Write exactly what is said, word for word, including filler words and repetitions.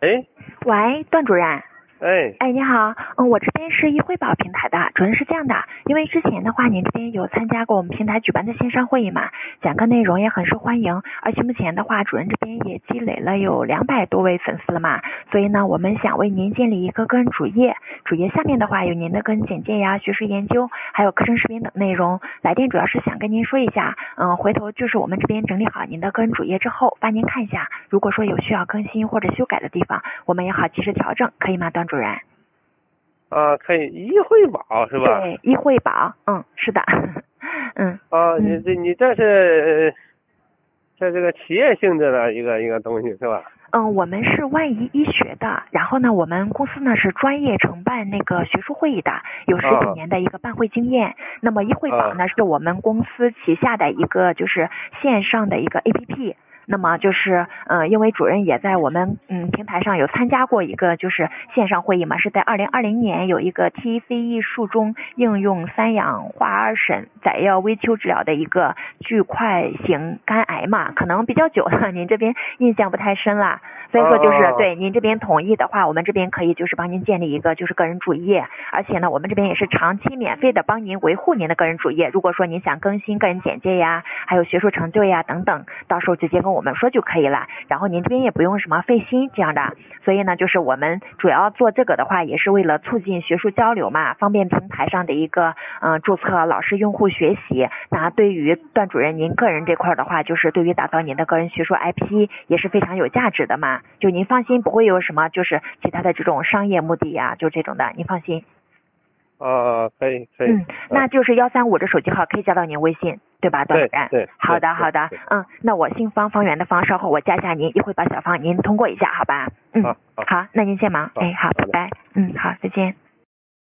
哎， 喂，段主任。 哎， 哎，你好，嗯，我这边是易汇宝平台的，主任是这样的，因为之前的话，您这边有参加过我们平台举办的线上会议嘛，讲课内容也很受欢迎，而且目前的话，主任这边也积累了有两百多位粉丝了嘛，所以呢，我们想为您建立一个个人主页，主页下面的话有您的个人简介呀、学术研究，还有课程视频等内容。来电主要是想跟您说一下，嗯，回头就是我们这边整理好您的个人主页之后，发您看一下，如果说有需要更新或者修改的地方，我们也好及时调整，可以吗，段主任？ 啊，可以，易汇宝是吧？ 对，易汇宝，嗯，是的，嗯。 啊， 嗯你这你这是在这个企业性质的一个一个东西是吧？ 嗯，我们是万宜医学的，然后呢，我们公司呢是专业承办那个学术会议的，有十几年的一个办会经验。那么易汇宝呢是我们公司旗下的一个就是线上的一个 A P P。那么就是，嗯，因为主任也在我们嗯平台上有参加过一个就是线上会议嘛，是在二零二零年有一个 T 非艺术中应用三氧化二砷载药微丘治疗的一个巨块型肝癌嘛，可能比较久了，您这边印象不太深了。所以说就是、 哦、 对您这边同意的话，我们这边可以就是帮您建立一个就是个人主页，而且呢，我们这边也是长期免费的帮您维护您的个人主页。如果说您想更新个人简介呀，还有学术成就呀等等，到时候直接跟我们说就可以了。然后您这边也不用什么费心这样的。所以呢，就是我们主要做这个的话，也是为了促进学术交流嘛，方便平台上的一个嗯、呃、注册老师用户学习。那对于段主任您个人这块的话，就是对于打造您的个人学术 I P 也是非常有价值的嘛。就您放心，不会有什么就是其他的这种商业目的呀，就这种的，您放心。 啊，可以可以。 嗯，那就是幺三五这手机号可以加到您微信，对吧，段主任？ 对对。 好的好的，嗯，那我姓方，方圆的方，稍后我加一下您，一会把小方您通过一下，好吧？嗯， 好， 好，那您先忙，哎，好，拜拜，嗯，好，再见。